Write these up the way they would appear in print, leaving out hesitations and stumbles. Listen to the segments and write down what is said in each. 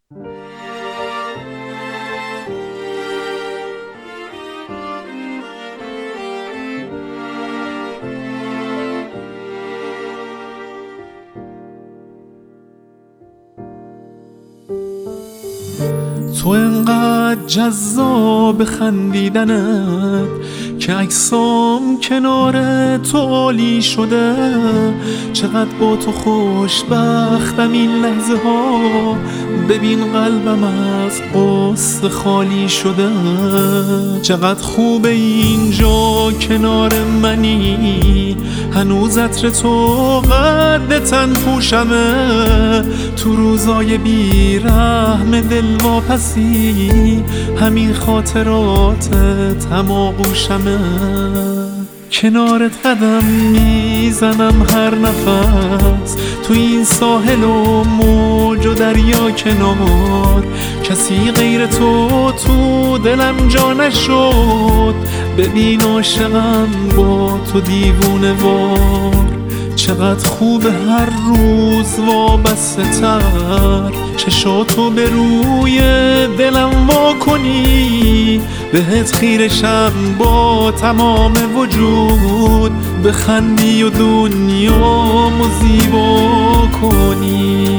تو انقدر جذاب خندیدنت که عکسام کنار تو عالی شده. چقدر با تو خوشبختم این لحظه ها، ببین قلبم از غصه خالی شده. چقدر خوبه اینجا کنار منی، هنوز عطر تو قد تن پوشمه. تو روزای بیرحم دل واپسی، همین خاطراتت هم آغوشمه. کنارت قدم میزنم هر نفس، تو این ساحل و موج و دریا کنار. کسی غیر تو تو دلم جا نشد، ببین عاشقم با تو دیوونه وار. چقدر خوبه هر روز وابسته تر، چشاتو به روی دلم وا کنی. بهت خیرشم با تمام وجود، بخندی و دنیامو زیبا کنی.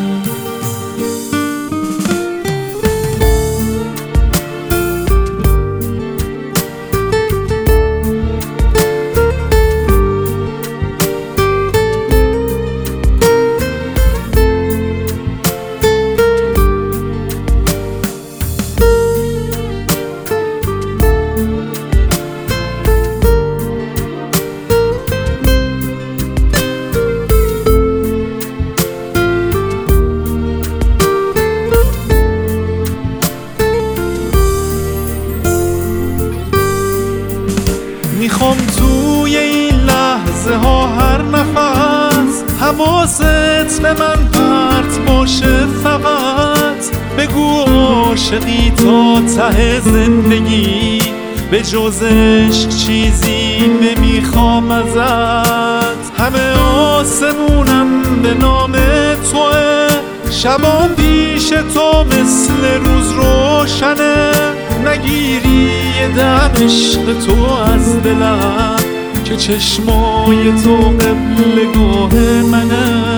میخوام توی این لحظه ها هر نفس، حواست به من پرت باشه. فقط بگو عاشقی تا ته زندگی، به جز عشق چیزی نمیخوام ازت. همه آسمونم به نام توه، شبام پیش تو مثل روز روشنه. نگیری یه دم عشق تو از دلم، که چشمای تو قبلگاه منه.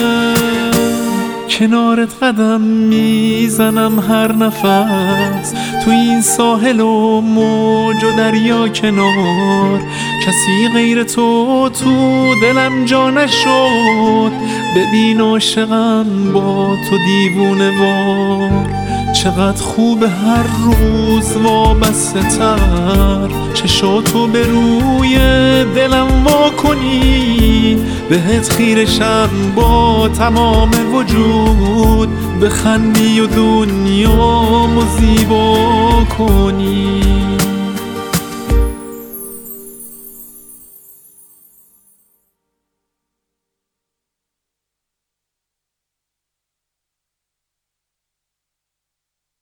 کنارت قدم میزنم هر نفس، تو این ساحل و موج و دریا کنار. کسی غیر تو تو دلم جا نشد، ببین عاشقم با تو دیوونه وار. چقدر خوبه هر روز وابسته تر، چشاتو به روی دلم وا کنی. بهت خیرشم با تمام وجود، بخندی و دنیامو زیبا کنی.